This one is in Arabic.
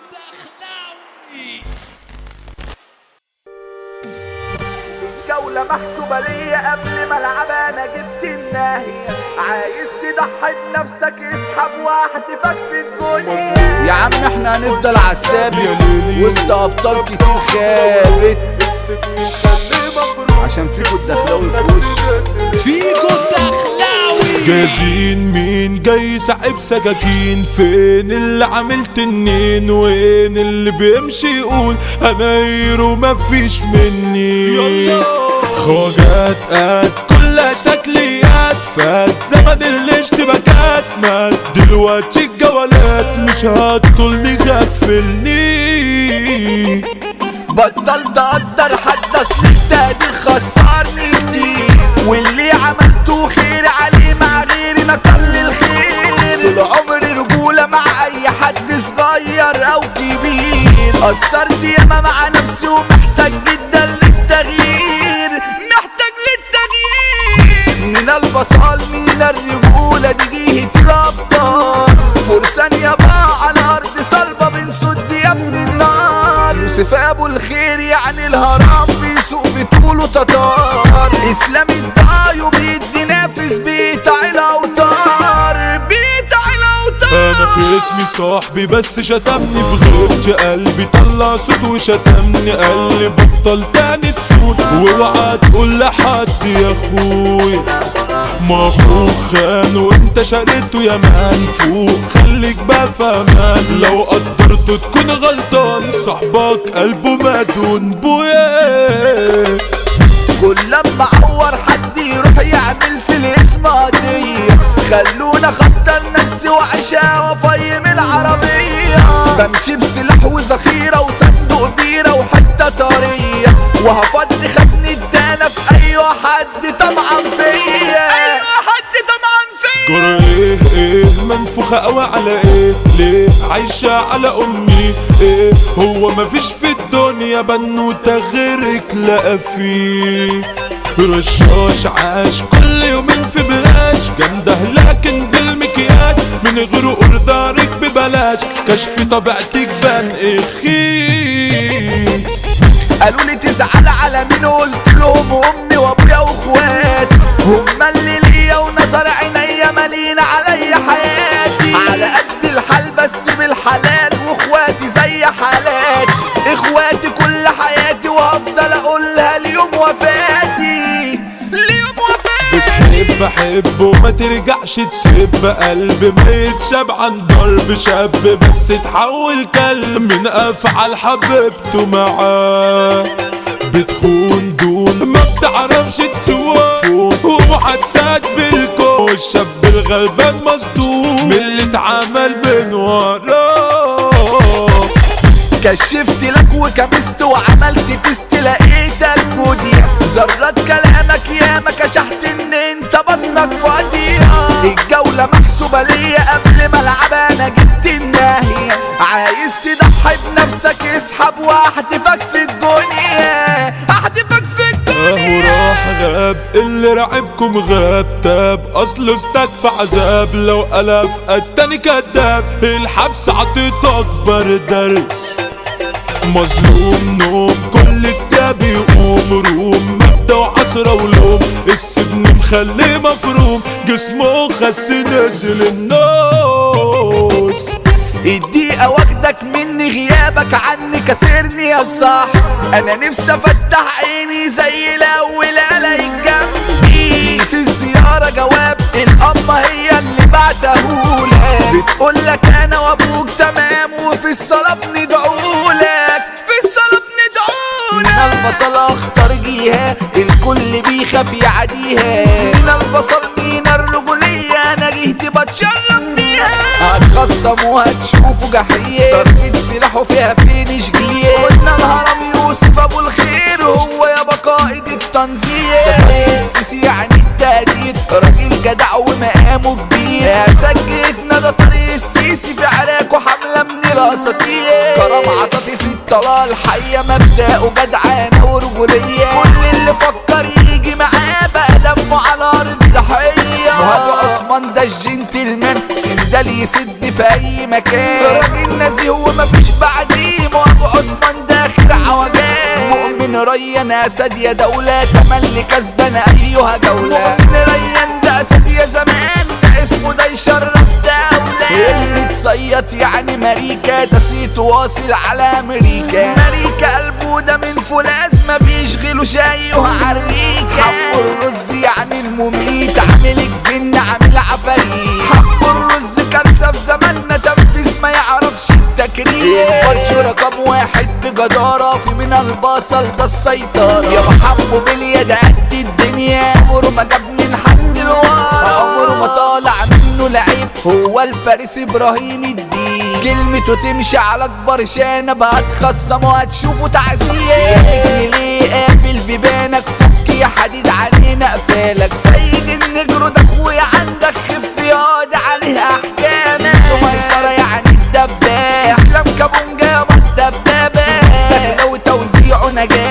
الدخلاوي. جولة محسوبة ليا قبل ما العبها، انا جبت الناهية. عايز تضحي بنفسك اسحب واحدفك في الدنيا. يا عم احنا هنفضل عالثابت وسط ابطال كتير خابت، عشان فيكو الدخلاوي في وش فيكو الدخلاوي. جاهزين مين جاي ساحب سكاكين؟ فين اللي عامل تنين؟ وين اللي بيمشي يقول انا هيرو مفيش مني؟ خواجات قد كلها شكليات، فات زمن الاشتباكات، مات دلوقتي الجولات مش هتطولني غفلني. بطلت اقدر حد اصل التقدير خسرني كتير، واللي عملته خير عليه مع غيري نقل الخير. طول عمري رجولة مع اي حد صغير او كبير، قصرت ياما مع نفسي ومحتاج جدا للتغيير، محتاج للتغيير. من البصال من الرجولة دي جيهة الابطال، فرسان يابا على ارض صلبة بنسد يا ابن النار. يوسف ابو الخير يعني الهرم بيسوق بطوله تتار، اسلام الضايو بيدي نافس بيتع الاوتار، بيتع الاوتار. انا في اسمي صاحبي بس شتمني، في غيرت قلبي طلع صوت وشتمني، قال لي بطل تاني تسود واوعى تقول لحد يا اخوي. ما اخوك خان وانت شريته يا مان، فوق خليك بقى فاهمان، لو قدرته تكون غلطان صاحبك قلبه مدون بويا. كل لما اعور حد يروح يعمل في الاسم قضية، خلونا خطر نفسي وعشا وفيم العربية. بمشي بسلاح وذخيرة وصندوق بيرة وحتة طرية، وهفضي خزن الدانة في اي حد طمعان فيا، اي حد طمعان فيا. ايه منفوخة قوي على ايه؟ ليه عايشة على امي؟ ايه هو مفيش في الدنيا بنوتة غيرك لقى فيه؟ رشاش عاش كل يومين في بلاش، جامده لكن بالمكياج، من غير اوردرك ببلاش، كشف طبيعتك بان اخي. قالوا لي تزعل على مين؟ قلت لهم امي وابويا واخواتي، هما اللي ليا ونظر عينيا مالين عليا حياتي. على قد الحال بس بالحلال، واخواتي زي حالاتي، اخواتي كل حياتي وهفضل اقولها ليوم وفاتي، ليوم وفاتي. بحب وما ترجعش تسيب، قلب ما يتشاب عن ضرب شاب، بس تحول كلب من افعال حبيبته معاه. بتخون دون ما بتعرفش تسوق، وعكسك بالكون الشاب الغلبان مصدوم من اللي اتعمل من وراه. كشفت لك وكمست وعملت تست لقيتك جوديا، ذرات كلامك ياما كشحت ان انت بطنك فاضية. الجولة محسوبة ليا قبل ما العبها، انا جبت الناهية. عايز تضحي بنفسك اسحب واحدفك في الدنيا، احدفك في الدنيا. اهو راح غاب اللي راعبكم غاب، تاب اصله استكفى عذاب، لو الاف التاني كداب، الحبس عطيته اكبر درس. مظلوم نوم كل التاب يقوم، روم مبدأ وعصرة ولوم، السجن مخليه مفروم، جسمه خس نازل النص. الدقيقة واخدك مني غيابك عني كسرني يا صاحبي، انا نفسي افتح عيني زي الاول الاقيك جنبي. في الزيارة جواب الأمة هي اللي بعتهولك، بتقولك انا وابوك تمام، وفي الصلاة بندعولك، في الصلاة بندعولك. من البصل اخطر جيها الكل بيخاف يعديها، من البصل من الرجولية انا جهدي بتشرب بيها. هتخصم وهتشوفوا جحية، ضربة سلاحه فيها فينش جليه. قلنا الهرم يوسف ابو الخير هو يابا قائد التنظيم، السيسي يعني التقدير، راجل جدع ومقامه كبير. سجلتنا ده طريق السيسي في عراك وحملة من الاساطير. كرم عطاتي ست طلال حية مبدأه جدعانة ورجولية، كل اللي فكر يجي معاه بقى دمه على ارض ضحية. وابو عثمان ده الجنتلمان بدل يسد في اي مكان، راجل نزيه ومفيش بعديه، ابو عثمان ده اخر عوجان، مؤمن ريان اسد يا دولة، تملي كسبان ايها جولة، مؤمن ريان ده اسد يا زمان، ده اسمه ده يشرف دولة، اللي تصيط يعني ماريكا، ده صيته واصل على امريكا، ماريكا قلبه ده من فولاذ، ما بيشغلوا شاي وعريكة، حب الرز يعني المميت، عامل الجن عامل عفاريت، حب الرز كارثة في زماننا، تنفيذ ما يعرفش التكريم، الفرش رقم واحد بجدارة، في من البصل ده السيطرة، يا محبه باليد قد الدنيا، عمره ما جاب من حد الورا، عمره ما طالع منه لعيب، هو الفارس ابراهيم الدين، كلمته تمشي على اكبر شانب، هتخصم وهتشوفوا تعذيب، يا سجن ليه قافل بيبانك، فك يا حديد علينا قفالك، سيد النجرو ده اخويا عندك، خف ياضي عليه احكامك، سميسرة يعني الدباب، اسلام كابونجا يابا الدبابة، دخلة وتوزيعه نجاح.